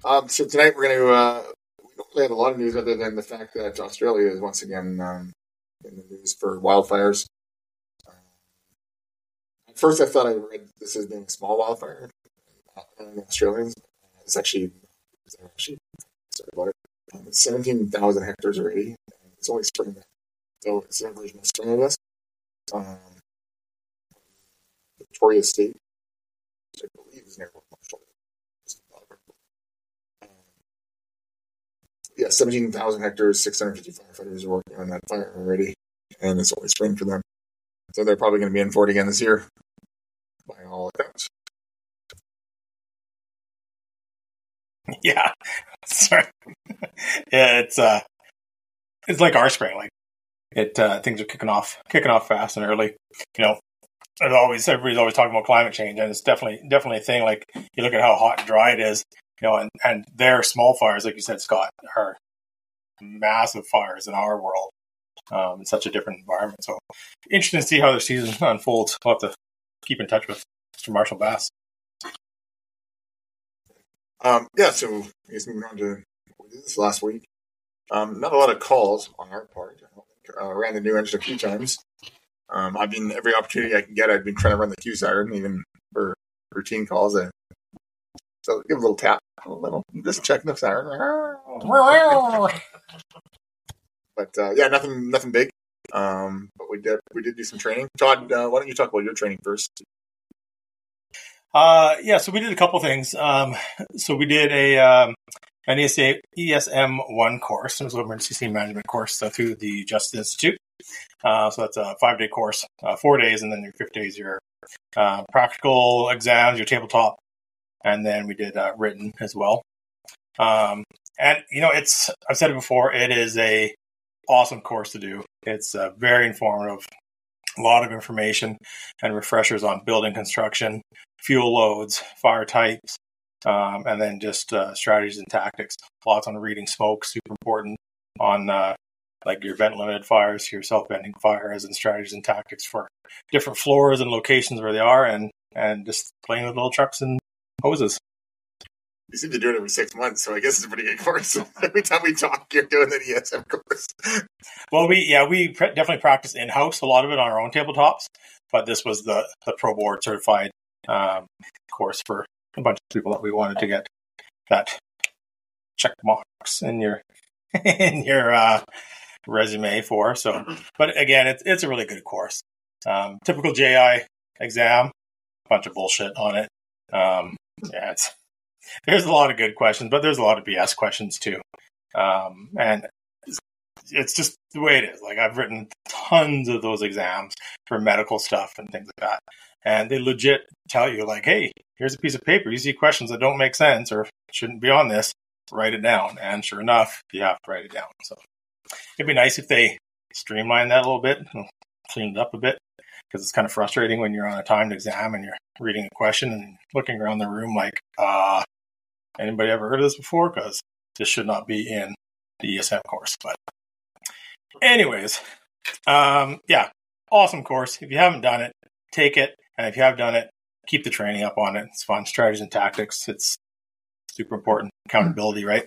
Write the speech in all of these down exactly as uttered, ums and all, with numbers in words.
Um, so tonight we're going to, uh, we don't really have a lot of news other than the fact that Australia is once again um, in the news for wildfires. Uh, at first I thought I read this as being a small wildfire in the Australians. It's actually, it's actually sorry about it. Um, it's seventeen thousand hectares already. It's only spring. So it's an version of spring of this. Um, Victoria State, which I believe is near Marshall. Um, yeah, seventeen thousand hectares, six hundred fifty firefighters are working on that fire already, and it's only spring for them. So they're probably going to be in for it again this year, by all accounts. Yeah, sorry. yeah, it's uh, it's like our spring. Like it, uh, things are kicking off, kicking off fast and early. You know, there's always everybody's always talking about climate change, and it's definitely definitely a thing. Like you look at how hot and dry it is, you know, and and their small fires, like you said, Scott, are massive fires in our world. Um, it's such a different environment. So interesting to see how the season unfolds. We'll have to keep in touch with Mister Marshall Bass. Um, yeah, so I guess moving on to what we did this last week. Um, not a lot of calls on our part. I uh, ran the new engine a few times. Um, I've been, every opportunity I can get, I've been trying to run the Q siren, even for routine calls. And so give a little tap, a little, just check the siren. But uh, yeah, nothing nothing big. Um, but we did, we did do some training. Todd, uh, why don't you talk about your training first? Uh, yeah, so we did a couple things. Um, so we did a um, an E S M one course. It was an emergency scene management course uh, through the Justice Institute. Uh, so that's a five-day course, uh, four days, and then your fifth day is your uh, practical exams, your tabletop, and then we did uh, written as well. Um, and, you know, it's I've said it before, it is a awesome course to do. It's uh, very informative. A lot of information and refreshers on building construction, fuel loads, fire types, um, and then just uh, strategies and tactics. Lots on reading smoke, super important on uh, like your vent limited fires, your self-venting fires, and strategies and tactics for different floors and locations where they are, and, and just playing with little trucks and hoses. You seem to do it every six months, so I guess it's a pretty good course. Every time we talk, you're doing the E S M course. Well, we yeah we pre- definitely practice in house a lot of it on our own tabletops, but this was the the Pro Board certified um, course for a bunch of people that we wanted to get that check marks in your in your uh, resume for. So, but again, it's it's a really good course. Um, typical J I exam, bunch of bullshit on it. Um, yeah, it's. There's a lot of good questions, but there's a lot of B S questions too. Um, and it's just the way it is. Like I've written tons of those exams for medical stuff and things like that. And they legit tell you like, hey, here's a piece of paper. You see questions that don't make sense or shouldn't be on this, write it down. And sure enough, you have to write it down. So it'd be nice if they streamline that a little bit and clean it up a bit. Because it's kind of frustrating when you're on a timed exam and you're reading a question and looking around the room like, uh, anybody ever heard of this before? Because this should not be in the E S M course. But anyways, um, yeah, awesome course. If you haven't done it, take it. And if you have done it, keep the training up on it. It's fun. Strategies and tactics. It's super important. Accountability, right?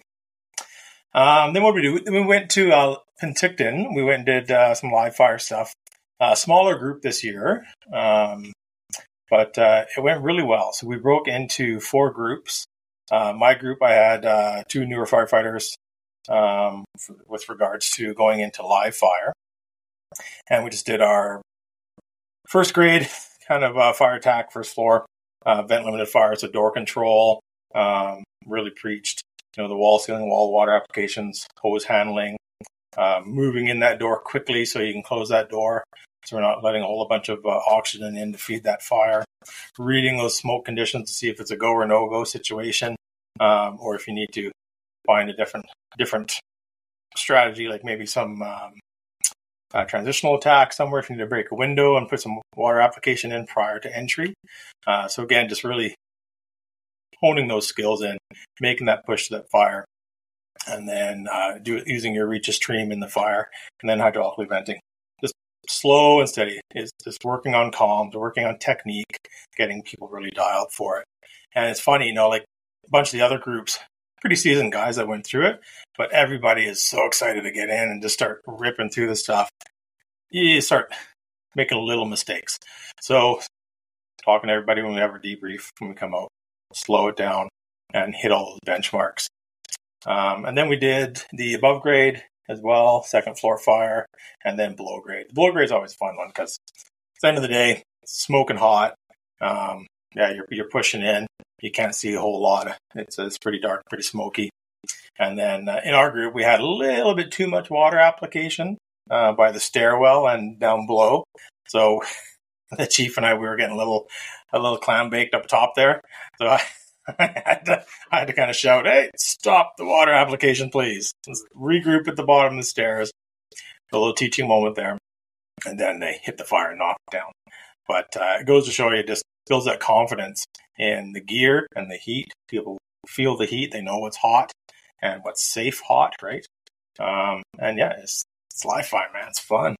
Um, then what did we do? We went to uh, Penticton. We went and did uh, some live fire stuff. A smaller group this year, um, but uh, it went really well. So we broke into four groups. Uh, my group, I had uh, two newer firefighters um, for, with regards to going into live fire. And we just did our first grade kind of uh, fire attack, first floor, uh, vent limited fire, so door control, um, really preached, you know, the wall sealing, wall water applications, hose handling, uh, moving in that door quickly so you can close that door. So we're not letting a whole bunch of uh, oxygen in to feed that fire. Reading those smoke conditions to see if it's a go or no-go situation, um, or if you need to find a different different strategy, like maybe some um, uh, transitional attack somewhere if you need to break a window and put some water application in prior to entry. Uh, so again, just really honing those skills in, making that push to that fire, and then uh, do using your reach stream in the fire, and then hydraulically venting. Slow and steady. It's just working on comms, working on technique, getting people really dialed for it. And it's funny, you know, like a bunch of the other groups, pretty seasoned guys that went through it, but everybody is so excited to get in and just start ripping through the stuff. You start making little mistakes. So talking to everybody when we have our debrief, when we come out, slow it down and hit all those benchmarks. Um, and then we did the above grade as well, second floor fire, and then below grade. The below grade is always a fun one because at the end of the day, it's smoking hot. Um, yeah, you're you're pushing in. You can't see a whole lot. It's it's pretty dark, pretty smoky. And then uh, in our group, we had a little bit too much water application uh, by the stairwell and down below. So the chief and I, we were getting a little a little clam baked up top there. So I, I had to I had to kind of shout, "Hey, stop the water application, please. Let's regroup at the bottom of the stairs." A little teaching moment there, and then they hit the fire and knock it down. But uh, it goes to show you, just builds that confidence in the gear and the heat. People feel the heat; they know what's hot and what's safe hot, right? Um, and yeah, it's it's live fire, man. It's fun.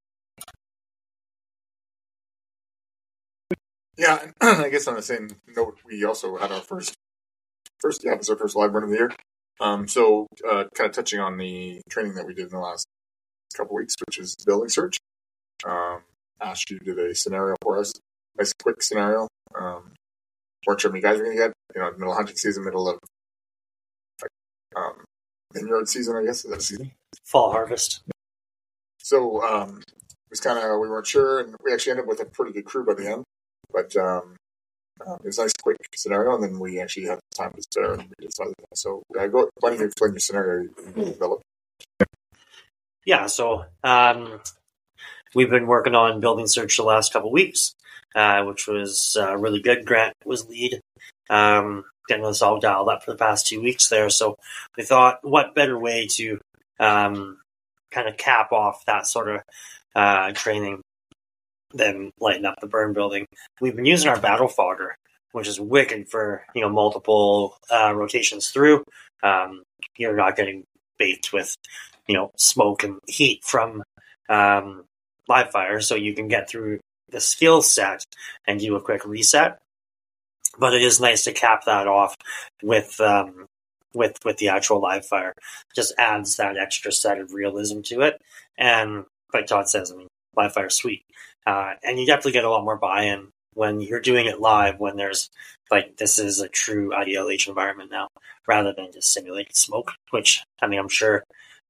Yeah, and I guess on the same note, we also had our first, first yeah, it was our first live run of the year. Um, so, uh, kind of touching on the training that we did in the last couple weeks, which is building search. Um, Ash, you did a scenario for us, nice quick scenario. Um, weren't sure if you guys are going to get, you know, middle of hunting season, middle of um, vineyard season, I guess. Is that a season? Fall harvest. So, um, it was kind of, we weren't sure, and we actually ended up with a pretty good crew by the end. But um, uh, it was a nice, quick scenario, and then we actually had time to spare, and we decided that. So, uh, go, why don't you explain your scenario you developed? Yeah, so um, we've been working on building search the last couple of weeks, uh, which was uh, really good. Grant was lead, um, getting us all dialed up for the past two weeks there. So we thought, what better way to um, kind of cap off that sort of uh, training than lighting up the burn building. We've been using our battle fogger, which is wicked for, you know, multiple uh, rotations through. Um, you're not getting baked with, you know, smoke and heat from um, live fire, so you can get through the skill set and do a quick reset. But it is nice to cap that off with um, with with the actual live fire. Just adds that extra set of realism to it. And like Todd says, I mean, live fire is sweet. Uh, and you definitely get a lot more buy-in when you're doing it live, when there's, like, this is a true I D L H environment now, rather than just simulated smoke, which, I mean, I'm sure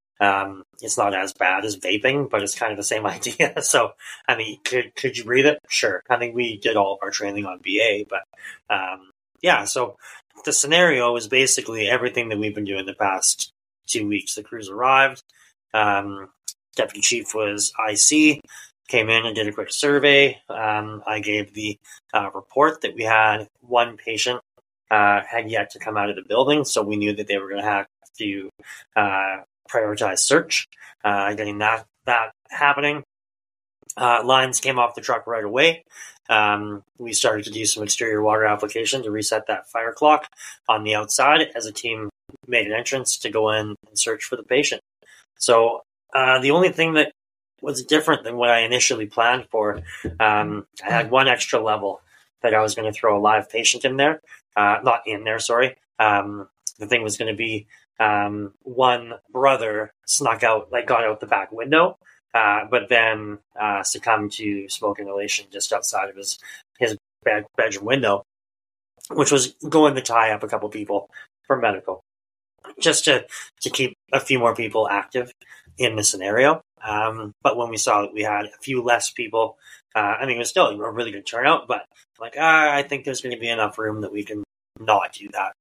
um, it's not as bad as vaping, but it's kind of the same idea. So, I mean, could could you breathe it? Sure. I think we did all of our training on B A, but um, yeah, so the scenario is basically everything that we've been doing the past two weeks. The crews arrived. Um, Deputy Chief was I C. Came in and did a quick survey. Um, I gave the uh, report that we had one patient uh, had yet to come out of the building, so we knew that they were going to have to uh, prioritize search, uh, getting that that happening. Uh, lines came off the truck right away. Um, we started to do some exterior water application to reset that fire clock on the outside as a team made an entrance to go in and search for the patient. So uh, the only thing that was different than what I initially planned for. Um, I had one extra level that I was going to throw a live patient in there. Uh, not in there, sorry. Um, the thing was going to be um, one brother snuck out, like got out the back window, uh, but then uh, succumbed to smoke inhalation just outside of his, his bed, bedroom window, which was going to tie up a couple people for medical, just to, to keep a few more people active in the scenario. Um, but when we saw that we had a few less people, uh, I mean, it was still a really good turnout, but like, ah, I think there's going to be enough room that we can not do that.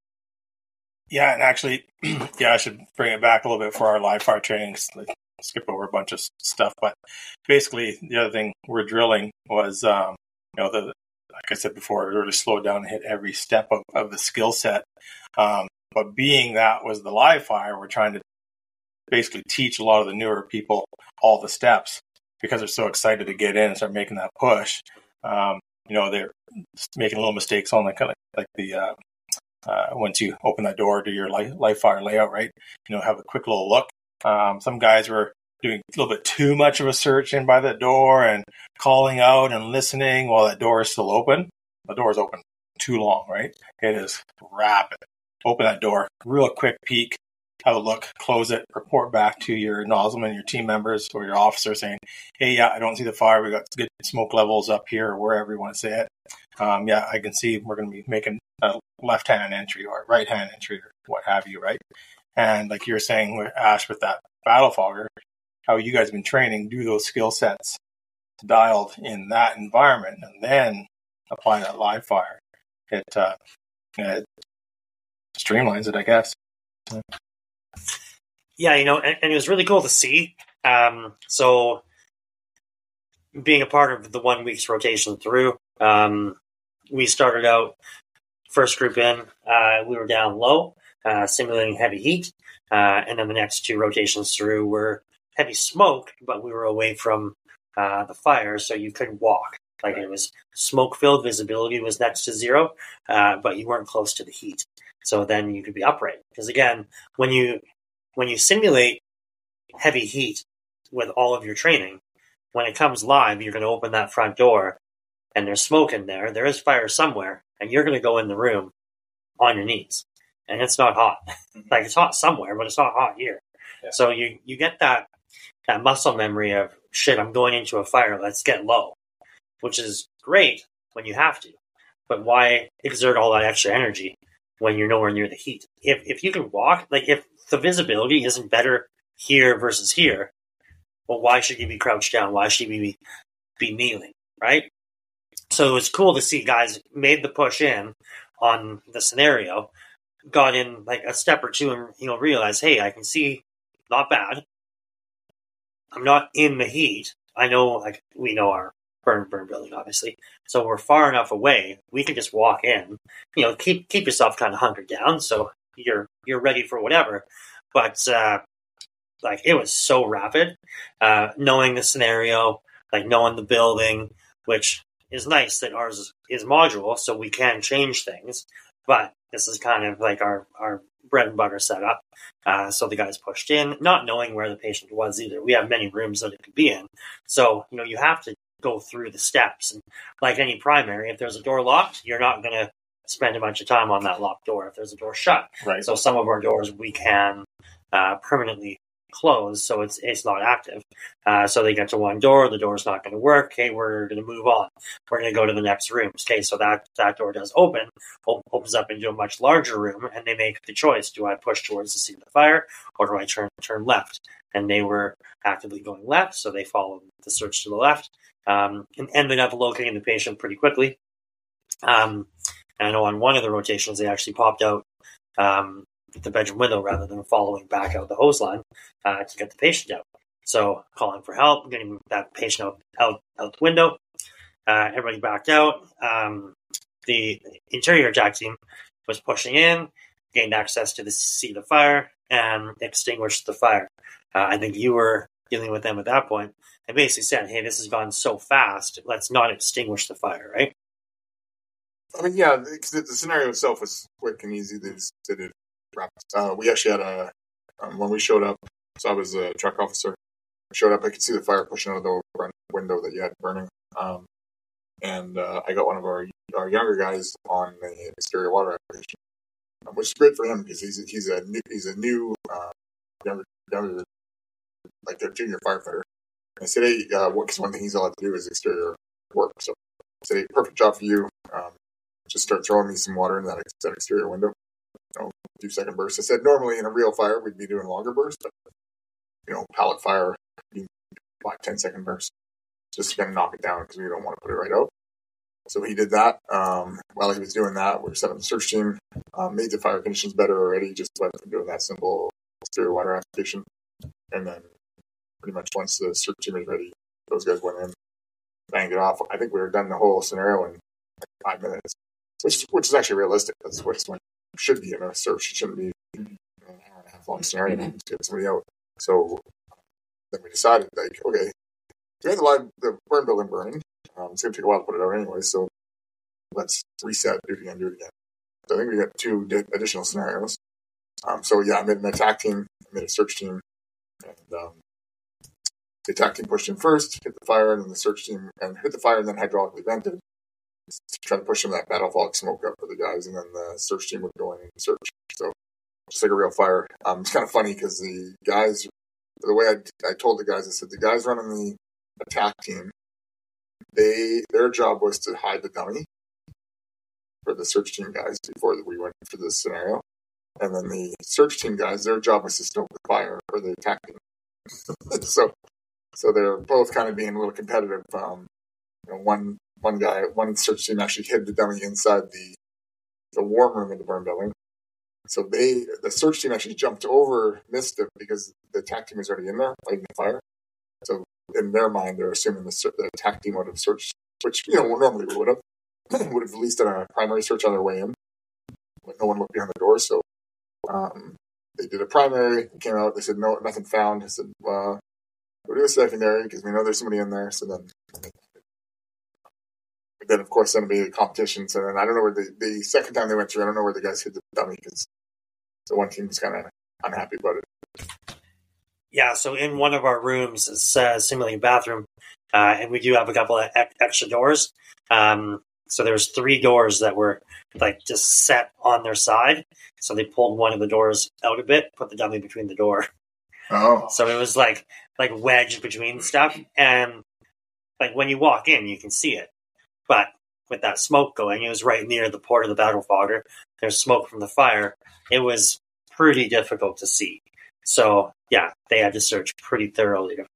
Yeah, and actually, yeah, I should bring it back a little bit for our live fire training. Like, skip over a bunch of stuff, but basically, the other thing we're drilling was, um, you know, the like I said before, it really slowed down and hit every step of, of the skill set. Um, but being that was the live fire, we're trying to basically teach a lot of the newer people all the steps because they're so excited to get in and start making that push. Um, you know, they're making little mistakes on like kind of like the uh, uh, once you open that door to your live, live fire layout, right? You know, have a quick little look. Um, some guys were doing a little bit too much of a search in by that door and calling out and listening while that door is still open. The door is open too long, right? It is rapid. open that door, real quick peek, outlook, close it, report back to your nozzleman, your team members, or your officer saying, hey, yeah, I don't see the fire. We got good smoke levels up here, or wherever you want to say it. Um, yeah, I can see we're going to be making a left-hand entry or right-hand entry or what have you, right? And like you were saying, with Ash, with that battle fogger, how you guys have been training, do those skill sets dialed in that environment, and then apply that live fire. It, uh, it streamlines it, I guess. Yeah, you know, and, and it was really cool to see. Um, so, being a part of the one week's rotation through, um, we started out first group in, uh, we were down low, uh, simulating heavy heat, uh, and then the next two rotations through were heavy smoke, but we were away from uh, the fire, so you could walk. Like it was smoke filled, visibility was next to zero, uh, but you weren't close to the heat. So then you could be upright. Because again, when you when you simulate heavy heat with all of your training, when it comes live, you're going to open that front door, and there's smoke in there. There is fire somewhere, and you're going to go in the room on your knees, and it's not hot. Like it's hot somewhere, but it's not hot here. Yeah. So you you get that that muscle memory of shit. I'm going into a fire. Let's get low, which is great when you have to. But why exert all that extra energy when you're nowhere near the heat? If if you can walk, like if the visibility isn't better here versus here, well, why should you be crouched down? Why should you be, be kneeling, right? So it was cool to see guys made the push in on the scenario, got in like a step or two and, you know, realized, hey, I can see not bad. I'm not in the heat. I know, like, we know our burn burn building, obviously. So we're far enough away. We can just walk in. You know, keep keep yourself kind of hunkered down so you're you're ready for whatever. But uh, like it was so rapid, uh, knowing the scenario, like knowing the building, which is nice that ours is, is modular, so we can change things. But this is kind of like our our bread and butter setup. Uh, so the guys pushed in, not knowing where the patient was either. We have many rooms that it could be in. So, you know, you have to go through the steps. And like any primary, if there's a door locked, you're not going to spend a bunch of time on that locked door if there's a door shut. Right. So some of our doors we can uh, permanently close, so it's it's not active. Uh, so they get to one door, the door's not going to work. Okay, we're going to move on. We're going to go to the next room. Okay, so that, that door does open, op- opens up into a much larger room, and they make the choice. Do I push towards the scene of the fire, or do I turn turn left? And they were actively going left, so they followed the search to the left, um, and ended up locating the patient pretty quickly. Um, and I know on one of the rotations, they actually popped out um, the bedroom window rather than following back out the hose line uh, to get the patient out. So calling for help, getting that patient out out, out the window. Uh, everybody backed out. Um, the interior attack team was pushing in, gained access to the seat of fire, and extinguished the fire. Uh, I think you were dealing with them at that point and basically said, hey, this has gone so fast, let's not extinguish the fire, right? I mean, yeah, because the scenario itself was quick and easy. They just did it. Uh, we actually had a, um, when we showed up, so I was a truck officer, I showed up, I could see the fire pushing out of the front window that you had burning. Um, and uh, I got one of our our younger guys on the exterior water application, um, which is great for him because he's, he's a new, he's a new uh, younger, younger, like their junior firefighter. And I said, hey, uh, because one thing he's allowed to do is exterior work. So I said, hey, perfect job for you. Um, just start throwing me some water in that, that exterior window. You know, few second bursts. I said normally in a real fire we'd be doing longer bursts, but you know, pallet fire, five, ten second bursts, just to kind of knock it down because we don't want to put it right out. So he did that. Um, while he was doing that, we were setting up the search team, um, made the fire conditions better already just by doing that simple exterior water application. And then pretty much once the search team was ready, those guys went in, banged it off. I think we were done the whole scenario in like five minutes, which which is actually realistic. That's what it should be in a search. It shouldn't be an hour and a half long scenario to get somebody out. So then we decided, like, okay, we had the live the burn building burning. Um, it's going to take a while to put it out anyway, so let's reset, do it again, do it again. So I think we got two additional scenarios. Um, so yeah, I made an attack team, I made a search team, and um, the attack team pushed in first, hit the fire, and then the search team, and hit the fire and then hydraulically vented. trying to push some of that battle fog smoke up for the guys, and then the search team would go in and search. So just like a real fire. Um, it's kind of funny because the guys, the way I, I told the guys, I said the guys running the attack team, they their job was to hide the dummy for the search team guys before we went for this scenario. And then the search team guys, their job was to stoke the fire for the attack team. so so they're both kind of being a little competitive. Um, you know, one one guy, one search team actually hid the dummy inside the the warm room of the burn building. So they, the search team actually jumped over, missed it because the attack team was already in there fighting the fire. So in their mind, they're assuming the, the attack team would have searched, which, you know, normally we would have, would have at least done a primary search on their way in. But no one looked behind the door, so um, they did a primary, came out, they said, no, nothing found. I said, well, we'll do a secondary because we know there's somebody in there. So then, but then of course, then it'll be a competition. So then I don't know where the, the second time they went through, I don't know where the guys hid the dummy because the one team was kind of unhappy about it. Yeah, so in one of our rooms, it's a simulating bathroom, uh, and we do have a couple of e- extra doors. Um, so there's three doors that were like just set on their side. So they pulled one of the doors out a bit, put the dummy between the door. Oh. So it was like like wedged between stuff, and like when you walk in, you can see it. But with that smoke going, it was right near the port of the battle fogger. There's smoke from the fire. It was pretty difficult to see. So yeah, they had to search pretty thoroughly to,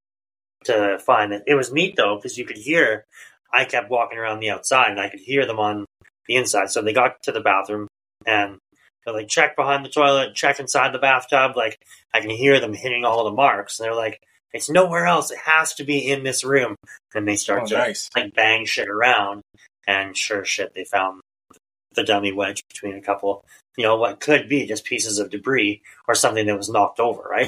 to find it. It was neat though, because you could hear, I kept walking around the outside and I could hear them on the inside. So they got to the bathroom and they're like, check behind the toilet, check inside the bathtub. Like I can hear them hitting all the marks. And they're like, it's nowhere else. It has to be in this room. And they start Oh, to nice. like bang shit around. And sure shit, they found the dummy wedge between a couple, you know, what could be just pieces of debris or something that was knocked over, right?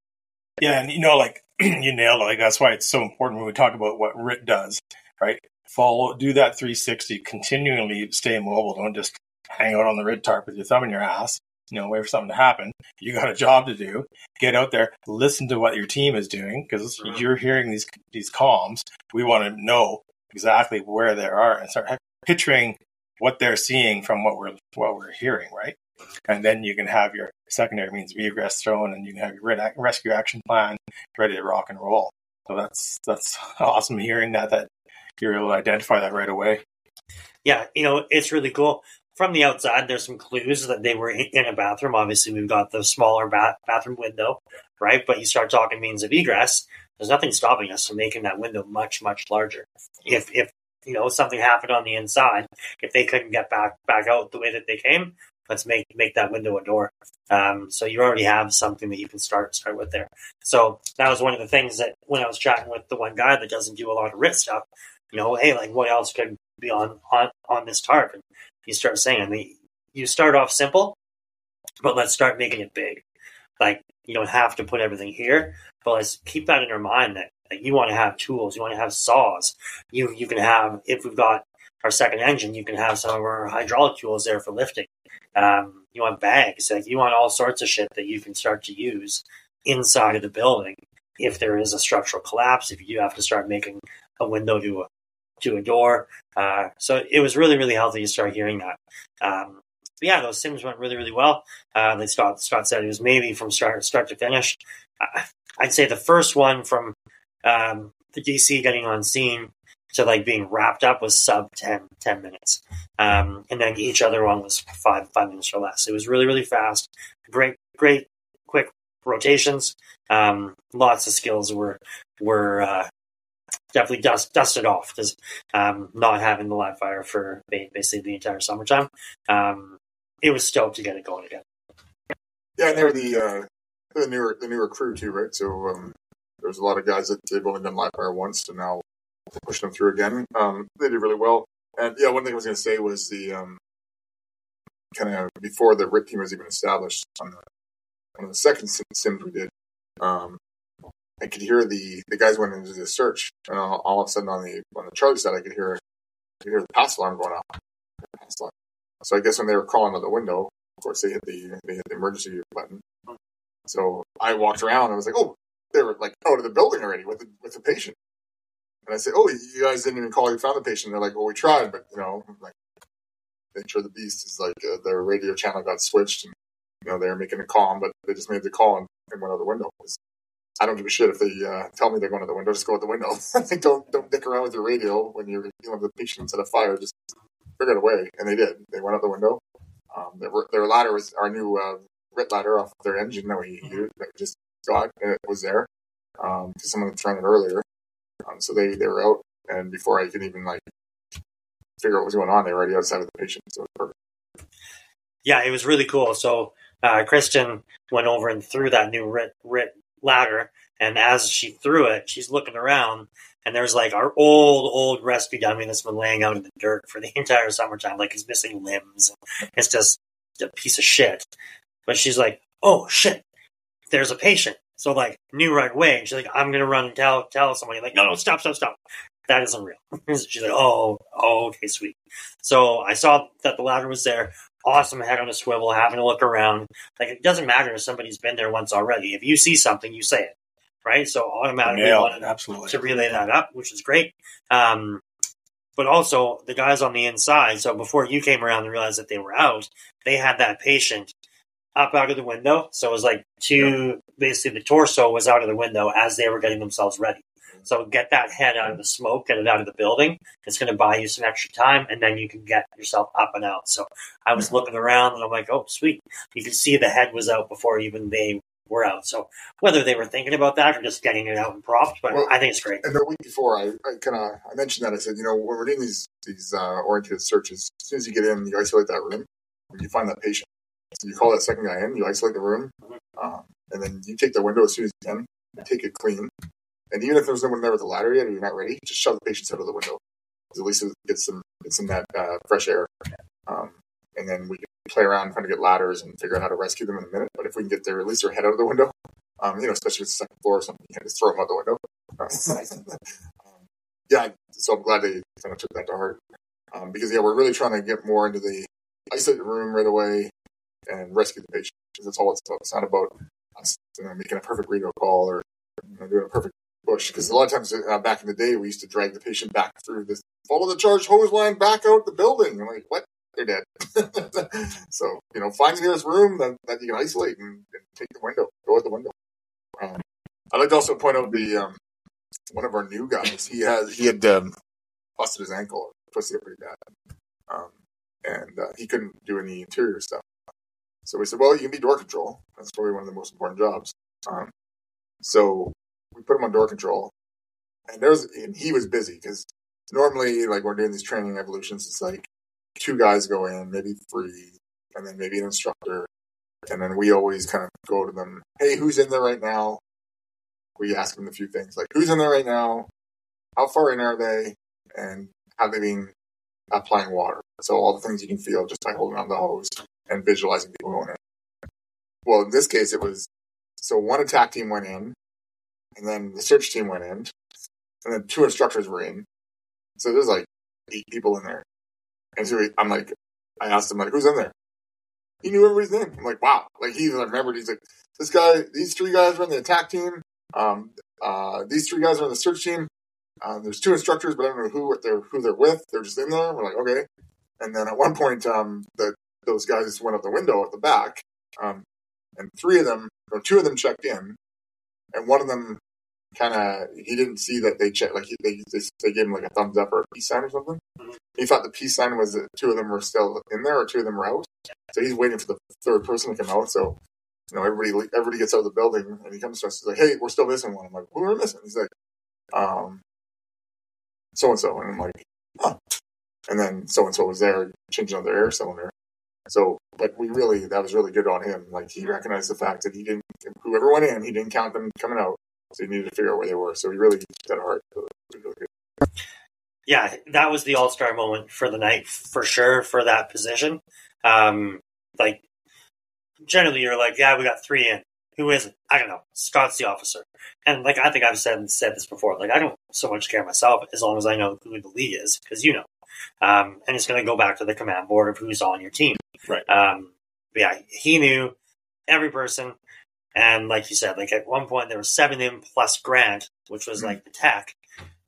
Yeah, and you know, like you nailed it. Like that's why it's so important when we talk about what R I T does, right? Follow, do that three sixty, continually stay mobile. Don't just hang out on the R I T tarp with your thumb in your ass. You know, wait for something to happen. You got a job to do. Get out there, listen to what your team is doing because mm-hmm. you're hearing these these comms. We want to know exactly where they are and start picturing what they're seeing from what we're what we're hearing, right? And then you can have your secondary means of egress thrown, and you can have your rescue action plan ready to rock and roll. So that's that's awesome hearing that that you're able to identify that right away. Yeah, you know, it's really cool. From the outside, there's some clues that they were in a bathroom. Obviously, we've got the smaller bath- bathroom window, right? But you start talking means of egress, there's nothing stopping us from making that window much, much larger. If, if you know, something happened on the inside, if they couldn't get back back out the way that they came, let's make make that window a door. Um, so you already have something that you can start start with there. So that was one of the things that when I was chatting with the one guy that doesn't do a lot of R I T stuff, you know, hey, like what else could be on on, on this tarp? And you start saying, I mean, you start off simple, but let's start making it big. Like you don't have to put everything here, but let's keep that in our mind that like, you want to have tools, you want to have saws. You you can have, if we've got our second engine, you can have some of our hydraulic tools there for lifting. Um, you want bags, like you want all sorts of shit that you can start to use inside of the building. If there is a structural collapse, if you have to start making a window to a to a door, uh, so it was really really healthy to start hearing that. Um, but yeah, those sims went really really well. Uh, like Scott Scott said, it was maybe from start start to finish. Uh, I'd say the first one from um, the D C getting on scene to like being wrapped up was sub ten, ten minutes. Um, and then each other one was five, five minutes or less. It was really, really fast. Great, great, quick rotations. Um, lots of skills were, were, uh, definitely dust, dusted off because, um, not having the live fire for basically the entire summertime. Um, it was stoked to get it going again. Yeah. And they were the, uh, the newer, the newer crew too, right? So, um, there's a lot of guys that they've only done live fire once to now push them through again. Um, they did really well. And yeah, one thing I was going to say was the um, kind of before the R I T team was even established on the on the second sims we did, um, I could hear the, the guys went into the search, and all, all of a sudden on the on the Charlie side, I could hear I could hear the pass alarm going off. Pass alarm. So I guess when they were crawling out the window, of course they hit the they hit the emergency button. So I walked around and I was like, oh, they were like out of the building already with the, with the patient. And I say, oh, you guys didn't even call you found the patient. They're like, well, we tried, but, you know, like, nature of the beast is like uh, their radio channel got switched and, you know, they were making a call, but they just made the call and, and went out the window. I don't give a shit if they uh, tell me they're going out the window, just go out the window. don't don't dick around with your radio when you're dealing with a patient instead of fire. Just figure it away. And they did. They went out the window. Um, their, their ladder was our new uh, R I T ladder off their engine that we used, that we just got, and it was there. Um, because someone had thrown it earlier. Um, so they, they were out, and before I could even like figure out what was going on, they were already outside of the patient. So it was perfect. Yeah, it was really cool. So uh, Kristen went over and threw that new R I T, R I T ladder, and as she threw it, she's looking around, and there's like our old, old rescue dummy that's been laying out in the dirt for the entire summertime, like it's missing limbs. It's just a piece of shit. But she's like, oh shit, there's a patient. So like knew right away. And she's like, I'm gonna run and tell tell somebody. Like, no, no, stop, stop, stop. That isn't real. She's like, oh, oh, okay, sweet. So I saw that the ladder was there. Awesome, head on a swivel, having a look around. Like, it doesn't matter if somebody's been there once already. If you see something, you say it, right? So automatically Nailed wanted it, absolutely. to relay that up, which is great. Um, but also the guys on the inside. So before you came around and realized that they were out, they had that patient up out of the window. So it was like two, basically the torso was out of the window as they were getting themselves ready. So get that head out of the smoke, get it out of the building. It's going to buy you some extra time, and then you can get yourself up and out. So I was looking around, and I'm like, oh, sweet. You could see the head was out before even they were out. So whether they were thinking about that or just getting it out and propped, but well, I think it's great. And the week before, I, I kind of I mentioned that. I said, you know, when we're doing these, these uh, oriented searches, as soon as you get in, you isolate that room, and you find that patient. So you call that second guy in, you isolate the room, um, and then you take the window as soon as you can, you take it clean. And even if there's no one there with the ladder yet, or you're not ready, just shove the patients out of the window. Because at least it gets some, gets some that uh, fresh air. Um, and then we can play around trying to get ladders and figure out how to rescue them in a minute. But if we can get their, at least their head out of the window, um, you know, especially if it's the second floor or something, you can just throw them out the window. um, yeah, so I'm glad they kind of took that to heart. Um, because, yeah, we're really trying to get more into the isolate the room right away and rescue the patient. Because that's all it's about. It's not about us, you know, making a perfect radio call or, you know, doing a perfect push, because a lot of times uh, back in the day we used to drag the patient back through this, follow the charged hose line back out the building. I'm like, what? They're dead. So, you know, find the nearest room that, that you can isolate and, and take the window, go out the window. Um, I'd like to also point out the um, one of our new guys. He has he had um, busted his ankle, twisted it pretty bad, um, and uh, he couldn't do any interior stuff. So we said, well, you can be door control. That's probably one of the most important jobs. Um, so we put him on door control, and there's and he was busy because normally, like, we're doing these training evolutions, it's like two guys go in, maybe three, and then maybe an instructor, and then we always kind of go to them, hey, who's in there right now? We ask them a few things, like, who's in there right now? How far in are they? And have they been applying water? So all the things you can feel just by holding on the hose and visualizing people going in. Well, in this case, it was, so one attack team went in, and then the search team went in, and then two instructors were in. So there's like eight people in there. And so I'm like, I asked him, like, who's in there? He knew everybody's name. I'm like, wow. Like, he remembered, he's like, this guy, these three guys are on the attack team. Um, uh, these three guys are on the search team. Uh, there's two instructors, but I don't know who what they're who they're with. They're just in there. We're like, okay. And then at one point, um, the, those guys went out the window at the back, um, and three of them, or two of them checked in, and one of them kind of, he didn't see that they checked, like, he, they, they they gave him like a thumbs up or a peace sign or something. Mm-hmm. He thought the peace sign was that two of them were still in there or two of them were out. So he's waiting for the third person to come out. So, you know, everybody everybody gets out of the building, and he comes to us, he's like, hey, we're still missing one. I'm like, who are we missing? He's like, um, so-and-so. And I'm like, huh. And then so-and-so was there changing on their air cylinder. So, like, we really, that was really good on him. Like, he recognized the fact that he didn't, whoever went in, he didn't count them coming out. So he needed to figure out where they were. So he really got a heart. So it was really good. Yeah, that was the all-star moment for the night, for sure, for that position. Um, like, generally you're like, yeah, we got three in. Who is it? I don't know. Scott's the officer. And, like, I think I've said said this before. Like, I don't so much care myself as long as I know who the lead is, because you know. Um, and it's going to go back to the command board of who's on your team. Right. Um, but yeah, he knew every person. And like you said, like at one point there was seven in plus Grant, which was like the tech.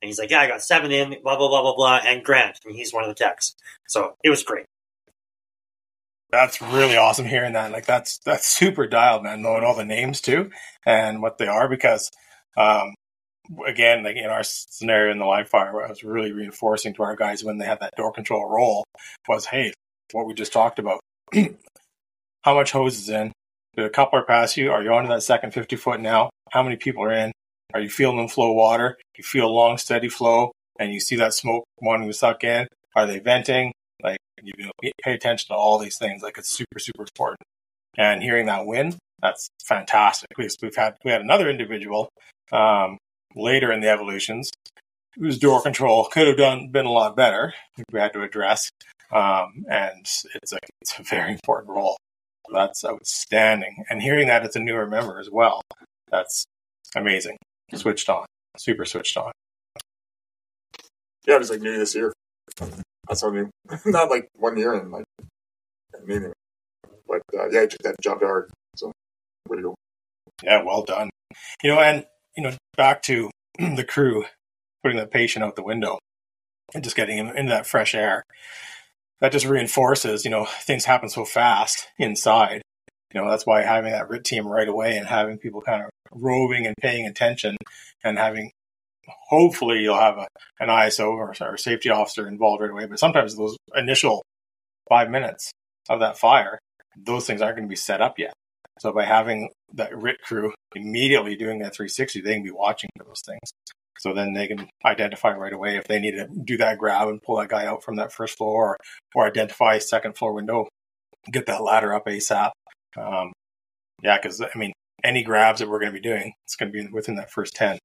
And he's like, yeah, I got seven in, blah, blah, blah, blah, blah, and Grant. And he's one of the techs. So it was great. That's really awesome hearing that. Like that's that's super dialed, man, knowing all the names too and what they are, because um again, like in our scenario in the live fire, where I was really reinforcing to our guys when they had that door control role was, hey, what we just talked about. How much hose is in? Did a coupler pass you? Are you onto that second fifty foot now? How many people are in? Are you feeling them flow water? You feel long, steady flow, and you see that smoke wanting to suck in? Are they venting? Like, you know, pay attention to all these things. Like, it's super, super important. And hearing that win, that's fantastic. We've, we've had we had another individual um, later in the evolutions whose door control could have done been a lot better. We had to address, um, and it's a it's a very important role. That's outstanding. And hearing that it's a newer member as well, that's amazing. Switched on, super switched on. Yeah, just like new this year. That's so new. Not like one year and like meaning. But uh, yeah, I took that job hard. So way to go. Yeah, well done. You know, and you know, back to the crew putting the patient out the window and just getting him into that fresh air. That just reinforces, you know, things happen so fast inside. You know, that's why having that R I T team right away and having people kind of roving and paying attention and having, hopefully you'll have a, an I S O or, or a safety officer involved right away. But sometimes those initial five minutes of that fire, those things aren't going to be set up yet. So by having that R I T crew immediately doing that three sixty, they can be watching for those things. So then they can identify right away if they need to do that grab and pull that guy out from that first floor, or, or identify a second floor window, get that ladder up ASAP. Um, yeah, because, I mean, any grabs that we're going to be doing, it's going to be within that first ten.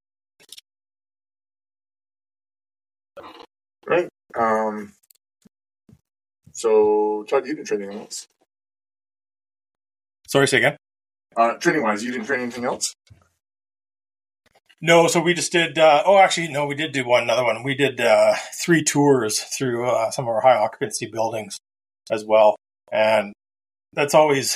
Right. Um, so, Todd, you didn't train anything else? Sorry, say again? Uh, training-wise, you didn't train anything else? No, so we just did, uh, oh, actually, no, we did do one, another one. We did uh, three tours through uh, some of our high occupancy buildings as well. And that's always,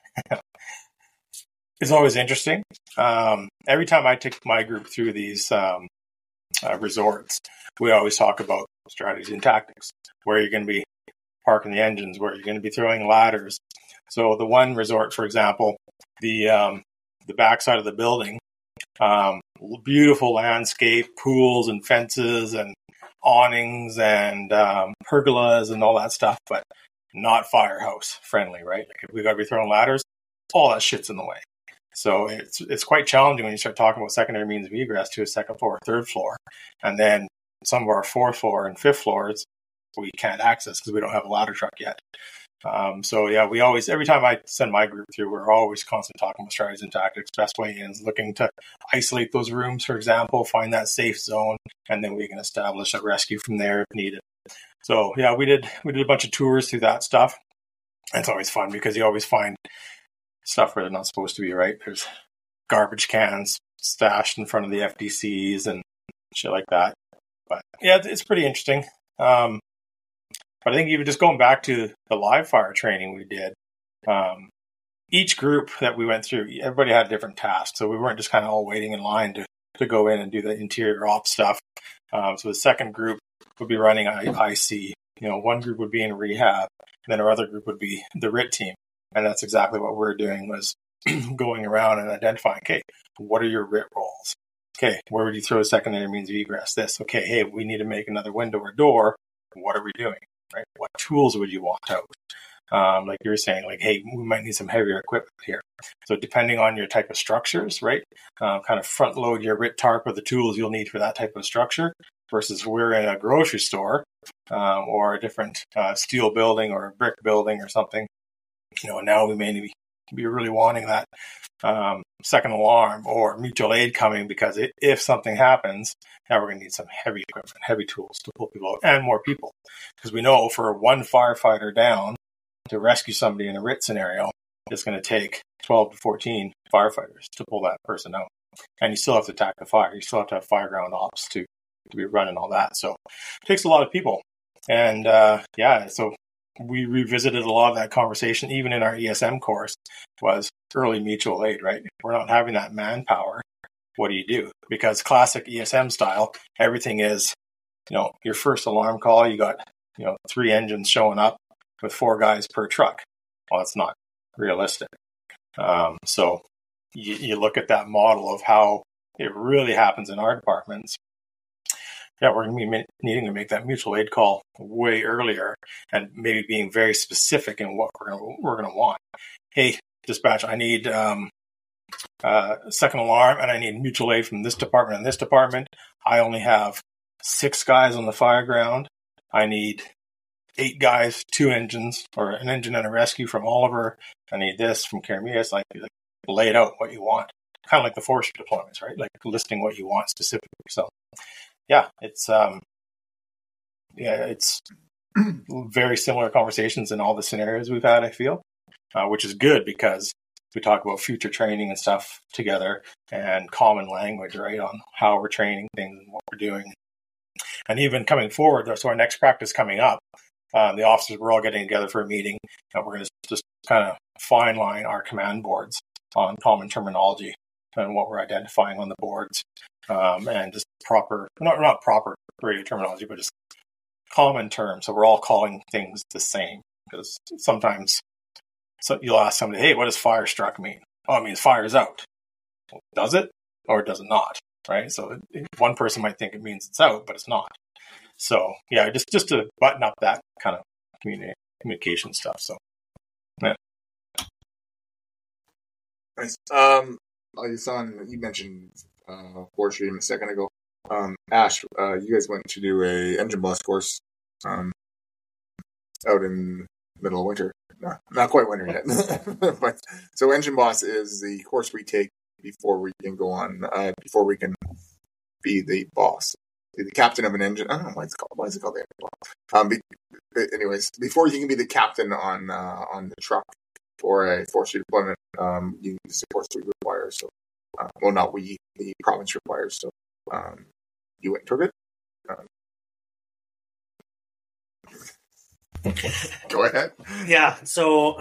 it's always interesting. Um, every time I take my group through these um, uh, resorts, we always talk about strategies and tactics, where you're going to be parking the engines, where you're going to be throwing ladders. So the one resort, for example, the um, the backside of the building, um, beautiful landscape, pools and fences and awnings and um, pergolas and all that stuff, but not firehouse friendly, right? Like if we got to be throwing ladders, all that shit's in the way. So it's it's quite challenging when you start talking about secondary means of egress to a second floor or third floor. And then some of our fourth floor and fifth floors we can't access because we don't have a ladder truck yet. Um, so yeah, we always, every time I send my group through, we're always constantly talking about strategies and tactics, best way in, looking to isolate those rooms, for example, find that safe zone, and then we can establish a rescue from there if needed. So yeah, we did, we did a bunch of tours through that stuff. It's always fun because you always find stuff where they're not supposed to be, right? There's garbage cans stashed in front of the F D Cs and shit like that. But yeah, it's pretty interesting. Um, But I think even just going back to the live fire training we did, um, each group that we went through, everybody had different tasks. So we weren't just kind of all waiting in line to, to go in and do the interior ops stuff. Um, so the second group would be running I- IC. You know, one group would be in rehab, and then our other group would be the R I T team. And that's exactly what we're doing, was going around and identifying, okay, what are your R I T roles? Okay, where would you throw a secondary means of egress? This. Okay, hey, we need to make another window or door. What are we doing? Right? What tools would you want out? Um, like you were saying, like, hey, we might need some heavier equipment here. So depending on your type of structures, right, uh, kind of front load your R I T tarp with the tools you'll need for that type of structure versus we're in a grocery store um, or a different uh, steel building or a brick building or something. You know, now we may be, be really wanting that um, second alarm or mutual aid coming, because it, if something happens, now we're going to need some heavy equipment, heavy tools to pull people out, and more people. Because we know for one firefighter down to rescue somebody in a R I T scenario, it's going to take twelve to fourteen firefighters to pull that person out. And you still have to attack the fire. You still have to have fireground ops to, to be running all that. So it takes a lot of people. And uh, yeah, so we revisited a lot of that conversation, even in our E S M course, was early mutual aid, right? If we're not having that manpower, what do you do? because classic E S M style, everything is, you know, your first alarm call, you got, you know, three engines showing up with four guys per truck. Well, it's not realistic. Um, so you, you look at that model of how it really happens in our departments. Yeah, we're going to be needing to make that mutual aid call way earlier, and maybe being very specific in what we're going to, we're going to want. Hey, dispatch, I need um, uh, second alarm, and I need mutual aid from this department and this department. I only have six guys on the fire ground. I need eight guys, two engines, or an engine and a rescue from Oliver. I need this from Karamia. It's like, like lay it out what you want, kind of like the forestry deployments, right? Like listing what you want specifically. So. Yeah, it's um, yeah, it's very similar conversations in all the scenarios we've had, I feel, uh, which is good because we talk about future training and stuff together and common language, right, on how we're training things and what we're doing. And even coming forward, so our next practice coming up, um, the officers, we're all getting together for a meeting, and we're going to just kind of fine line our command boards on common terminology and what we're identifying on the boards. Um, and just proper, not not proper radio terminology, but just common terms. So we're all calling things the same, because sometimes so you'll ask somebody, hey, what does fire struck mean? Oh, it means fire's out. Well, does it? Or does it not? Right? So it, one person might think it means it's out, but it's not. So yeah, just, just to button up that kind of communi- communication stuff. So yeah. Nice. Um, I saw you mentioned uh, forestry a second ago. Um, Ash, uh, you guys went to do a engine boss course um, out in middle of winter. Not, not quite winter yet. But so engine boss is the course we take before we can go on, uh, before we can be the boss, be the captain of an engine. I don't know why it's called. Why is it called the engine boss? Um, be, anyways, before you can be the captain on uh, on the truck for a forestry deployment, um, you need the support suite requires. So, uh, well, not we, the province requires. So, um, you went and took it. Um, Go ahead. Yeah, so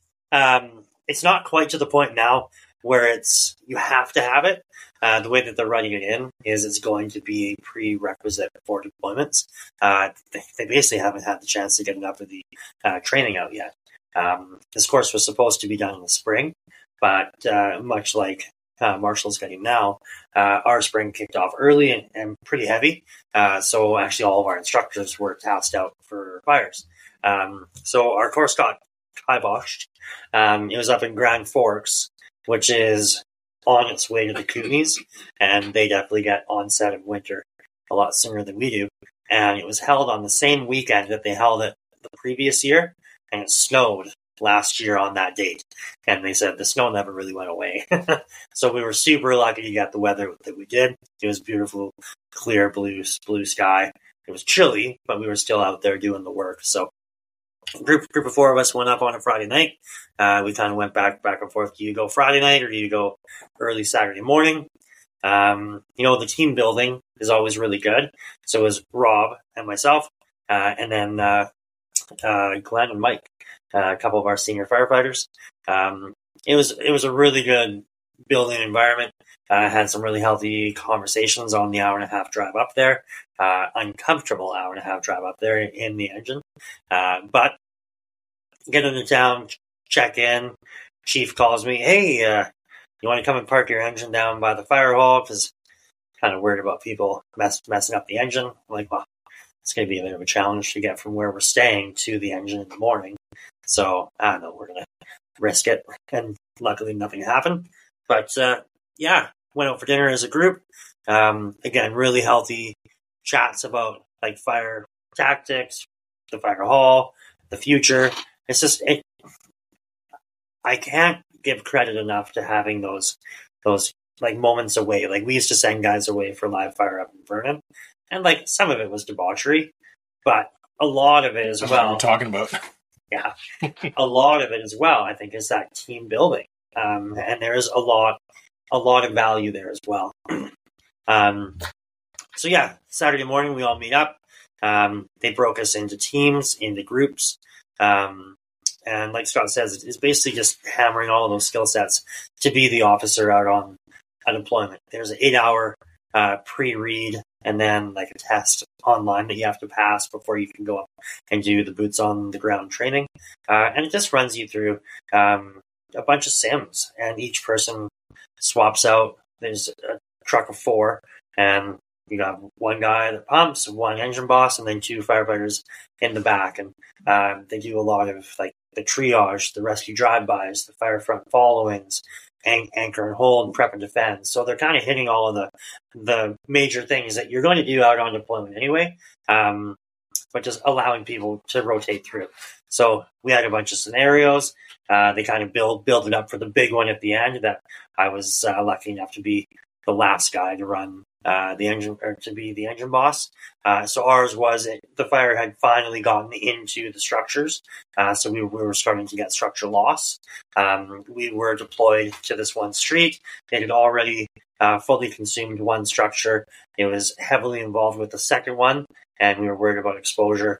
um, it's not quite to the point now where it's you have to have it. Uh, the way that they're writing it in is it's going to be a prerequisite for deployments. Uh, they, they basically haven't had the chance to get enough of the uh, training out yet. Um, this course was supposed to be done in the spring, but uh, much like uh, Marshall's getting now, uh, our spring kicked off early and, and pretty heavy. Uh, so actually all of our instructors were tasked out for fires. Um, so our course got kiboshed. Um, it was up in Grand Forks, which is on its way to the Kootenays, and they definitely get onset of winter a lot sooner than we do. And it was held on the same weekend that they held it the previous year, and it snowed last year on that date. And they said the snow never really went away. So we were super lucky to get the weather that we did. It was beautiful, clear blue, blue sky. It was chilly, but we were still out there doing the work. So a group, group of four of us went up on a Friday night. Uh, we kind of went back, back and forth. Do you go Friday night or do you go early Saturday morning? Um, you know, the team building is always really good. So it was Rob and myself, uh, and then uh, uh, Glenn and Mike, uh, a couple of our senior firefighters. Um, it was it was a really good building environment. I uh, had some really healthy conversations on the hour and a half drive up there. Uh, uncomfortable hour and a half drive up there in the engine. Uh, but get into town, check in. Chief calls me, hey, uh, you want to come and park your engine down by the fire hall? Because kind of worried about people mess, messing up the engine. I'm like, well, it's going to be a bit of a challenge to get from where we're staying to the engine in the morning. So I don't know, we're going to risk it. And luckily nothing happened. But uh, yeah, went out for dinner as a group. Um, again, really healthy chats about like fire tactics, the fire hall, the future. It's just, it, I can't give credit enough to having those, those like moments away. Like we used to send guys away for live fire up in Vernon, and like some of it was debauchery, but a lot of it as That's well. What we're talking about. Yeah, a lot of it as well. I think is that team building, um, and there's a lot, a lot of value there as well. um, so yeah, Saturday morning we all meet up. Um, they broke us into teams, into groups. Um, and like Scott says, it's basically just hammering all of those skill sets to be the officer out on a deployment. There's an eight hour uh, pre-read and then like a test online that you have to pass before you can go up and do the boots on the ground training. Uh, and it just runs you through um, a bunch of sims, and each person swaps out. There's a truck of four, and you got one guy that pumps, one engine boss, and then two firefighters in the back. And um, they do a lot of like the triage, the rescue drive-bys, the fire front followings, an- anchor and hold, prep and defend. So they're kind of hitting all of the the major things that you're going to do out on deployment anyway, um, but just allowing people to rotate through. So we had a bunch of scenarios. Uh, they kind of build build it up for the big one at the end that I was uh, lucky enough to be the last guy to run uh, the engine, or to be the engine boss. Uh, so ours was it, the fire had finally gotten into the structures, uh, so we, we were starting to get structure loss. Um, we were deployed to this one street. It had already uh, fully consumed one structure. It was heavily involved with the second one, and we were worried about exposure,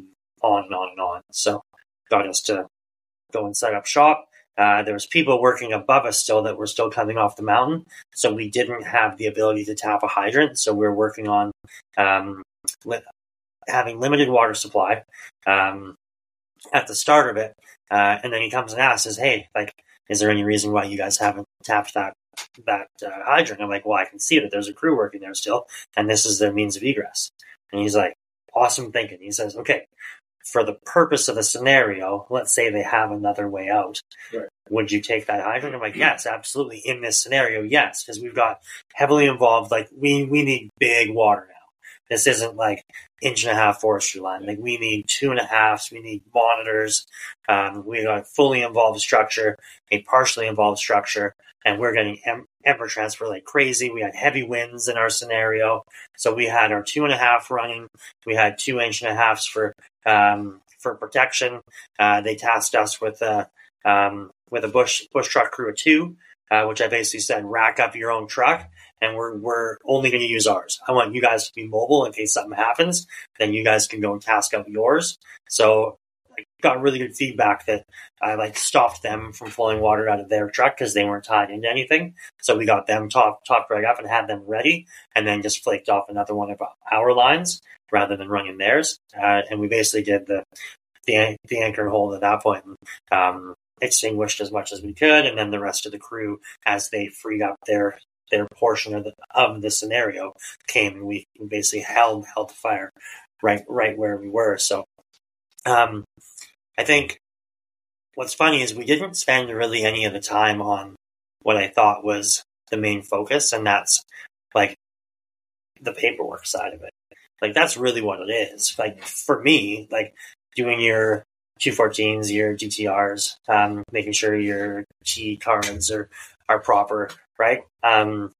on and on and on. So got us to go and set up shop. Uh, there was people working above us still that were still coming off the mountain, so we didn't have the ability to tap a hydrant. So we we're working on um, li- having limited water supply um, at the start of it. Uh, and then he comes and asks, "Says, hey, like, is there any reason why you guys haven't tapped that that uh, hydrant?" I'm like, "Well, I can see that there's a crew working there still, and this is their means of egress." And he's like, "Awesome thinking." He says, "Okay, for the purpose of the scenario, let's say they have another way out. Right. Would you take that hydrant?" I'm like, "Yes, absolutely. In this scenario, yes, because we've got heavily involved. Like we we need big water now. This isn't like inch and a half forestry line. Like we need two and a halves. We need monitors. Um, we got a fully involved structure, a partially involved structure, and we're getting em- ember transfer like crazy. We had heavy winds in our scenario, so we had our two and a half running. We had two inch and a halves for um, for protection. Uh, they tasked us with a um, with a bush bush truck crew of two, uh, which I basically said, rack up your own truck, and we're we're only going to use ours. I want you guys to be mobile in case something happens. Then you guys can go and task up yours." So I got really good feedback that I like stopped them from flowing water out of their truck because they weren't tied into anything. So we got them talked talked right up and had them ready, and then just flaked off another one of our lines rather than running theirs. Uh, and we basically did the the, the anchor and hold at that point. Um, extinguished as much as we could, and then the rest of the crew, as they freed up their their portion of the of the scenario, came, and we basically held held the fire right right where we were. So um, I think what's funny is we didn't spend really any of the time on what I thought was the main focus, and that's like the paperwork side of it. Like that's really what it is. Like for me, like doing your two fourteens, your G T Rs, um, making sure your G cards are, are proper, right? Um,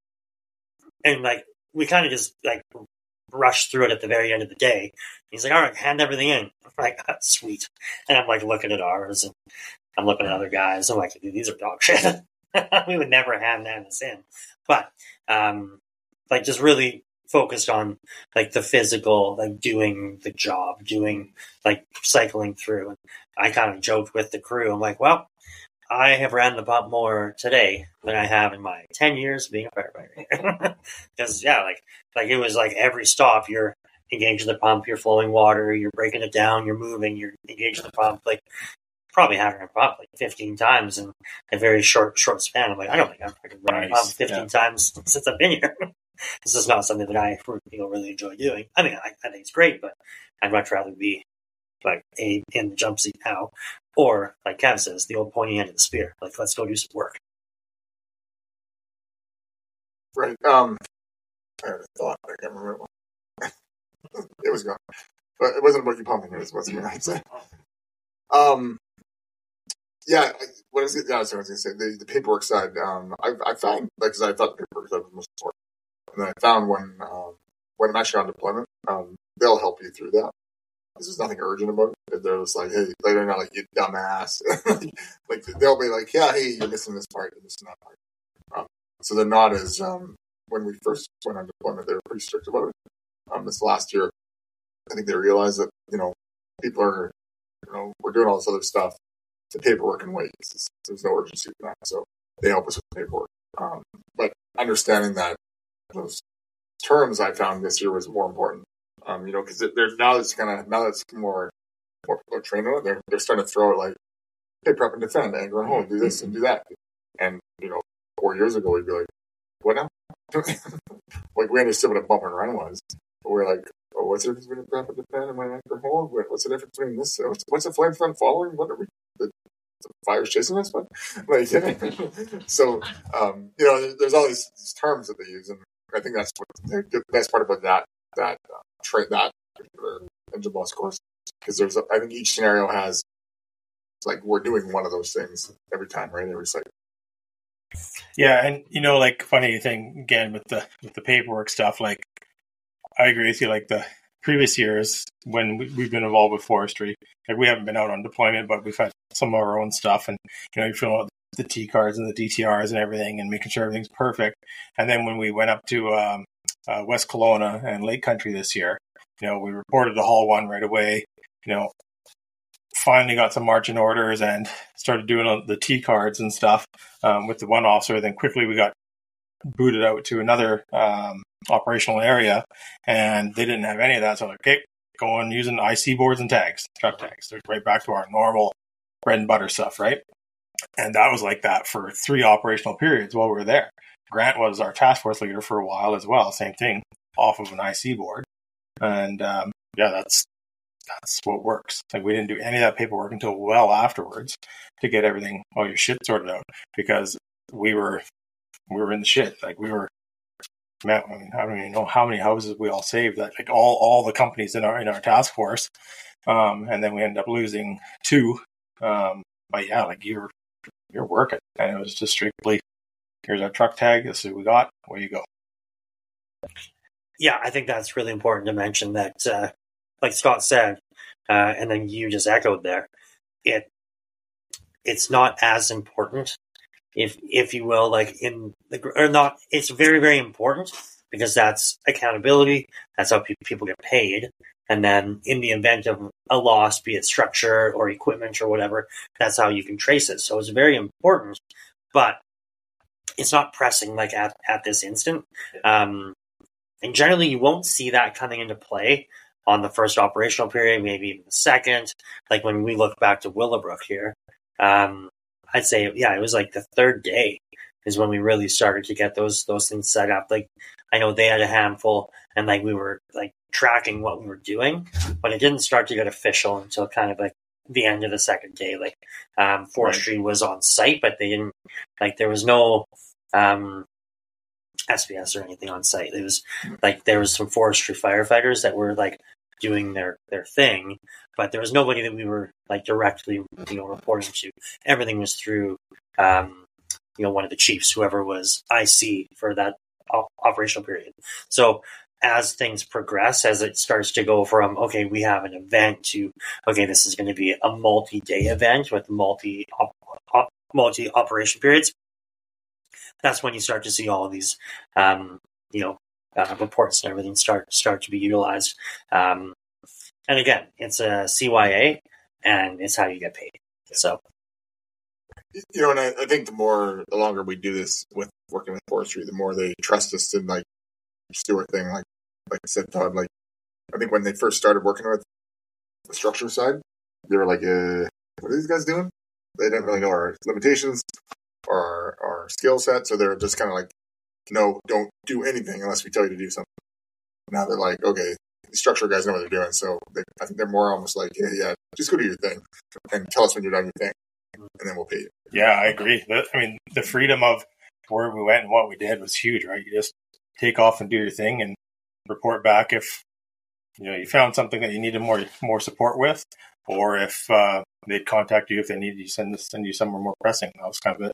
and like, we kind of just like rushed through it at the very end of the day. He's like, "All right, hand everything in." I'm like, "Oh, sweet." And I'm like looking at ours, and I'm looking at other guys. I'm like, "Dude, these are dog shit." We would never hand that this in. But um, like just really focused on like the physical, like doing the job, doing like cycling through. And I kind of joked with the crew. I'm like, "Well, I have ran the pump more today than I have in my ten years being a firefighter." Because yeah, like like it was like every stop you're engaging the pump, you're flowing water, you're breaking it down, you're moving, you're engaging the pump. Like probably having a pump like fifteen times in a very short short span. I'm like, I don't think I've run a pump fifteen yeah. times since I've been here. This is not something that I you know, really enjoy doing. I mean, I, I think it's great, but I'd much rather be like a, in the jump seat now, or like Kev says, the old pointy end of the spear. Like, let's go do some work. Right. Um, I had a thought. I can't remember what. It was gone, but it wasn't about you pumping. It was what's going to say. Um. Yeah, what is it? Yeah, I was going to say the, the paperwork side. Um, I, I found like because I thought the paperwork side was most important. And then I found when um, when I'm actually on deployment, um, they'll help you through that. There's nothing urgent about it. They're just like, "Hey," they're not like, "You dumbass." Like they'll be like, "Yeah, hey, you're missing this part, you're missing that part." Um, so they're not as um, when we first went on deployment, they were pretty strict about it. Um, this last year, I think they realized that you know people are, you know, we're doing all this other stuff. The paperwork and wait. There's no urgency for that, so they help us with the paperwork. Um, but understanding that those terms I found this year was more important. Um, you know, because they're now it's kind of now it's more more people are trained on it. They're they're starting to throw it like, hey, prep and defend, anger and hold, do this and do that. And you know, four years ago we'd be like, what now? Like we understood what a bump and run was, but we're like, oh, what's the difference between a prep and defend and my anchor and hold? What's the difference between this? What's, what's a flame front following? What are we? The, the fire's chasing us, but like, so um, you know, there's all these, these terms that they use, and I think that's what the best part about that that uh, trade that particular engine boss course, because there's a, I think each scenario has like we're doing one of those things every time, right? Every cycle. Yeah, and you know, like funny thing again with the with the paperwork stuff. Like, I agree with you. Like the previous years when we, we've been involved with forestry, like we haven't been out on deployment, but we've had some of our own stuff, and you know, you feel out the T cards and the D T Rs and everything, and making sure everything's perfect. And then when we went up to um, uh, West Kelowna and Lake Country this year, you know, we reported the Hall One right away. You know, finally got some marching orders and started doing the T cards and stuff um, with the one officer. Then quickly we got booted out to another um, operational area, and they didn't have any of that. So I'm like, okay, going using I C boards and tags, truck tags. So right back to our normal bread and butter stuff, right? And that was like that for three operational periods while we were there. Grant was our task force leader for a while as well. Same thing, off of an I C board. And um, yeah, that's that's what works. Like we didn't do any of that paperwork until well afterwards to get everything, all your shit sorted out, because we were we were in the shit. Like we were, man, I mean, I don't even know how many houses we all saved. That like all all the companies in our in our task force, um, and then we ended up losing two. Um, but yeah, like you're you're working, and it was just strictly, here's our truck tag. This is what we got. Where you go. Yeah, I think that's really important to mention that, uh, like Scott said, uh, and then you just echoed there, it it's not as important, if if you will, like in the or not. It's very very important because that's accountability. That's how pe- people get paid, and then in the event of a loss, be it structure or equipment or whatever, that's how you can trace it. So it's very important, but it's not pressing like at at this instant. Um, And generally, you won't see that coming into play on the first operational period, maybe even the second. Like when we look back to Willowbrook here, um, I'd say, yeah, it was like the third day is when we really started to get those those things set up. Like I know they had a handful, and like we were like tracking what we were doing, but it didn't start to get official until kind of like the end of the second day. Like um, forestry right. was on site, but they didn't like there was no. Um, S B S or anything on site. It was like there was some forestry firefighters that were like doing their their thing, but there was nobody that we were like directly you know reporting to. Everything was through um, you know one of the chiefs, whoever was I C for that op- operational period. So as things progress, as it starts to go from okay, we have an event to okay, this is going to be a multi-day event with multi op- op- multi operation periods. That's when you start to see all of these, um, you know, uh, reports and everything start start to be utilized. Um, and again, it's a C Y A, and it's how you get paid. So, you know, and I, I think the more, the longer we do this with working with forestry, the more they trust us to like just do our thing. Like, like I said, Todd, like I think when they first started working with the structure side, they were like, uh, "What are these guys doing?" They didn't really know our limitations. Our, our skill set, so they're just kind of like, no, don't do anything unless we tell you to do something. Now they're like, okay, the structure guys know what they're doing, so they, I think they're more almost like, yeah, yeah, just go do your thing and tell us when you're done your thing, and then we'll pay you. Yeah, I agree. The, I mean, the freedom of where we went and what we did was huge, right? You just take off and do your thing and report back if you know you found something that you needed more more support with, or if uh, they'd contact you if they needed you send send you somewhere more pressing. That was kind of it.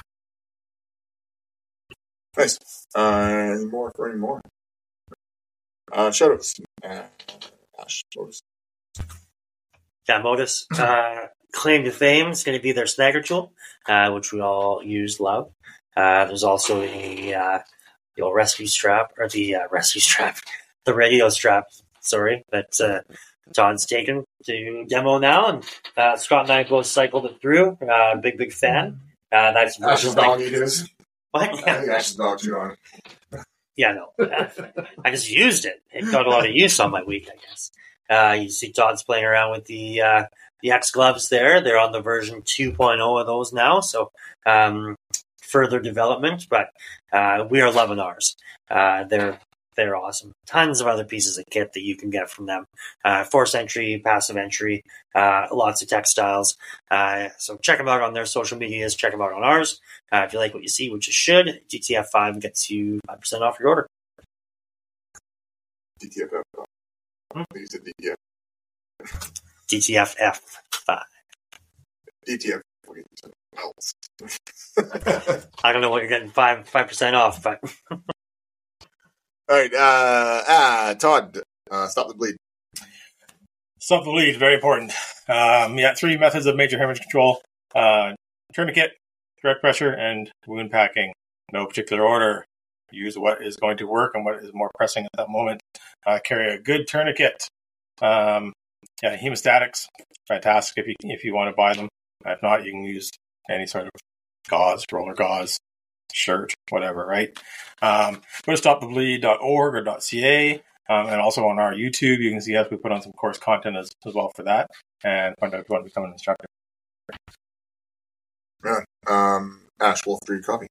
Nice. Uh, any more for any more? Uh, shoutouts. Uh, Ash, Modus. Yeah, Modus. Uh, claim to fame is going to be their snagger tool, uh, which we all use, love. Uh, there's also a uh, the old rescue strap, or the uh, rescue strap, the radio strap, sorry, that uh, Todd's taken to demo now, and uh, Scott and I both cycled it through. Uh, big, big fan. Uh, that's Ash's like, dog, he is. What? I think Ash's dog too on. Yeah, no. I just used it. It got a lot of use on my week, I guess. Uh, you see Todd's playing around with the uh, the X gloves there. They're on the version two point oh of those now, so um, further development. But uh, we are loving ours. Uh, they're they're awesome. Tons of other pieces of kit that you can get from them. Uh, force entry, passive entry, uh, lots of textiles. Uh, so check them out on their social medias. Check them out on ours. Uh, if you like what you see, which you should, G T F five gets you five percent off your order. D T F F. You said D T F. D T F F five. D T F. I don't know what you're getting five five percent off, but all right, uh, ah, Todd, uh, stop the bleed. Stop the bleed, very important. Um, yeah, three methods of major hemorrhage control: uh, tourniquet, direct pressure, and wound packing. No particular order. Use what is going to work and what is more pressing at that moment. Uh, carry a good tourniquet. Um, yeah, hemostatics, fantastic if you if you want to buy them. If not, you can use any sort of gauze, roller gauze, shirt, whatever, right? Um, go to stop the bleed dot org or .ca, um, and also on our YouTube, you can see us. We put on some course content as, as well for that, and find out if you want to become an instructor. Yeah, um, Ash Wolf Tree Coffee.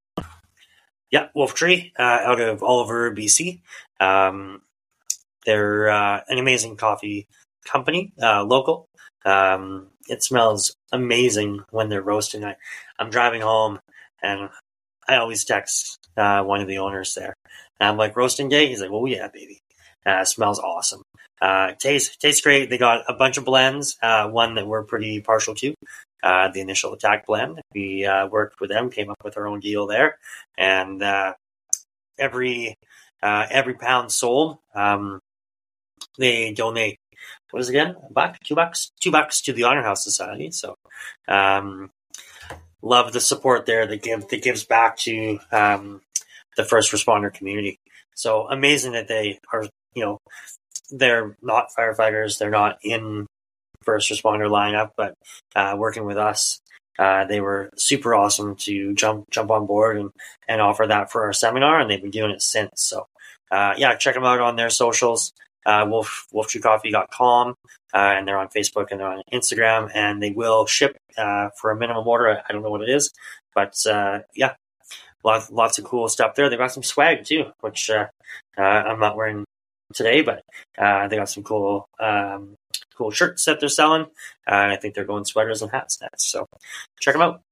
Yeah, Wolf Tree, uh, out of Oliver, B C. Um, they're uh, an amazing coffee company, uh, local. Um, it smells amazing when they're roasting. I, I'm driving home, and I always text uh, one of the owners there. And I'm like, roasting day? He's like, oh, yeah, baby. Uh, smells awesome. Uh, tastes tastes great. They got a bunch of blends, uh, one that we're pretty partial to. Uh, the initial attack blend. We uh, worked with them, came up with our own deal there, and uh, every uh, every pound sold, um, they donate. What is it again? A buck, two bucks, two bucks to the Honor House Society. So, um, love the support there that give that gives back to um, the first responder community. So amazing that they are, you know, they're not firefighters, they're not in first responder lineup, but uh, working with us, uh, they were super awesome to jump jump on board and, and offer that for our seminar, and they've been doing it since. So, uh, yeah, check them out on their socials, uh, wolf wolf tree coffee dot com, uh, and they're on Facebook and they're on Instagram, and they will ship uh, for a minimum order. I don't know what it is, but uh, yeah, lots lots of cool stuff there. They got some swag too, which uh, uh, I'm not wearing today, but uh, they got some cool um, cool shirts that they're selling. Uh, I think they're going sweaters and hats next, so check them out.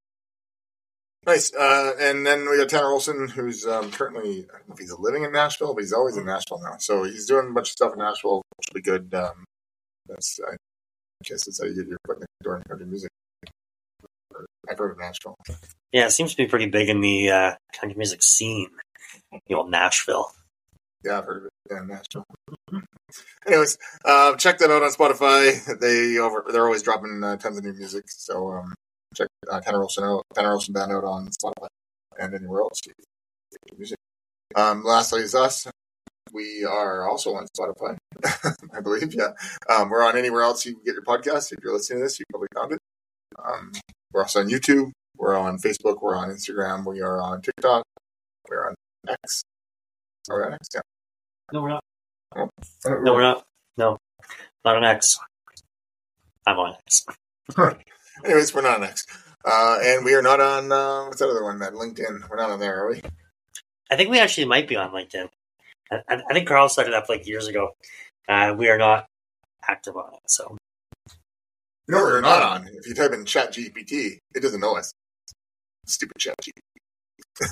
Nice. Uh, and then we got Tanner Olson, who's um, currently, I don't know if he's living in Nashville, but he's always in Nashville now. So he's doing a bunch of stuff in Nashville, which will be good. Um, that's, I guess that's how you get your foot in the door and country music. I've heard of Nashville. Yeah, it seems to be pretty big in the uh, country music scene, the old Nashville. Yeah, I've heard of it. Yeah, Nashville. Anyways, uh, check that out on Spotify. They over, they're always dropping uh, tons of new music. So um, check uh, Tanner Olson out, Tanner Olson Band out on Spotify and anywhere else. Music. Um, lastly is us. We are also on Spotify, I believe. Yeah, um, we're on anywhere else you can get your podcast. If you're listening to this, you probably found it. Um, we're also on YouTube. We're on Facebook. We're on Instagram. We are on TikTok. We're on X. Are we on X? Yeah. No, we're not. Oh, No, we're not. No, not on X. I'm on X. Anyways, we're not on X. Uh, and we are not on, uh, what's that other one, man? LinkedIn. We're not on there, are we? I think we actually might be on LinkedIn. I, I think Carl started up like years ago. Uh, we are not active on it, so. You know what we're not on? If you type in Chat G P T, it doesn't know us. Stupid Chat G P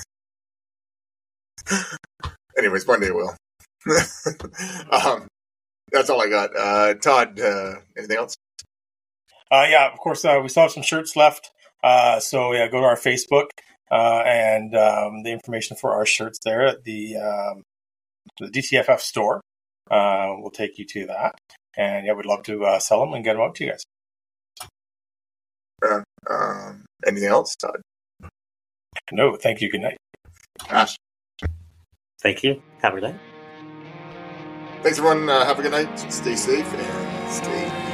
T. Anyways, one day it will. um, that's all I got. Uh, Todd, uh, anything else? Uh, yeah, of course, uh, we still have some shirts left. Uh, so, yeah, go to our Facebook uh, and um, the information for our shirts there at the, um, the D T F F store uh, will take you to that. And, yeah, we'd love to uh, sell them and get them out to you guys. Uh, um, anything else, Todd? No, thank you. Good night. Ash. Thank you. Have a good night. Thanks, everyone. Uh, have a good night. Stay safe and stay